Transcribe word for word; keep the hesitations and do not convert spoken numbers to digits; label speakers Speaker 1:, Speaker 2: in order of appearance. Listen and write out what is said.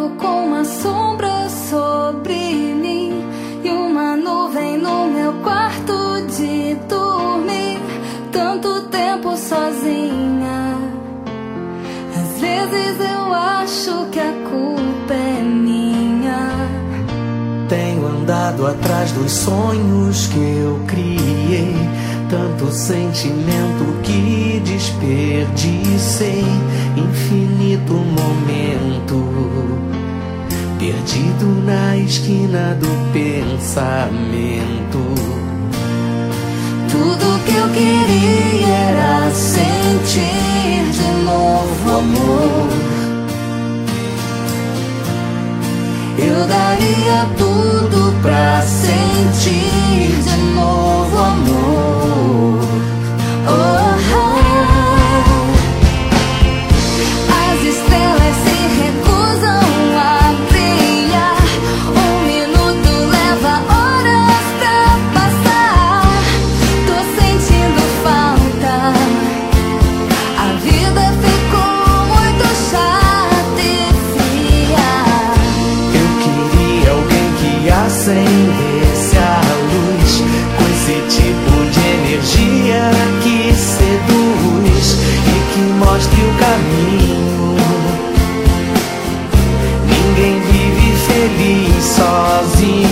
Speaker 1: escuro com uma sombra sobre mim e uma nuvem no meu quarto de dormir. Tanto tempo sozinha, às vezes eu acho que a culpa é minha.
Speaker 2: Tenho andado atrás dos sonhos que eu criei, tanto sentimento que desperdicei, infinito momento perdido na esquina do pensamento.
Speaker 1: Tudo que eu queria era sentir de novo amor. Eu daria tudo pra sentir de novo amor. Oh, oh. As estrelas se recusam a brilhar. Um minuto leva horas pra passar. Tô sentindo falta. A vida ficou muito chata e fria.
Speaker 2: Eu queria alguém que acendesse a luz, com esse tipo de energia que seduz e que mostre o caminho. Ninguém vive feliz sozinho.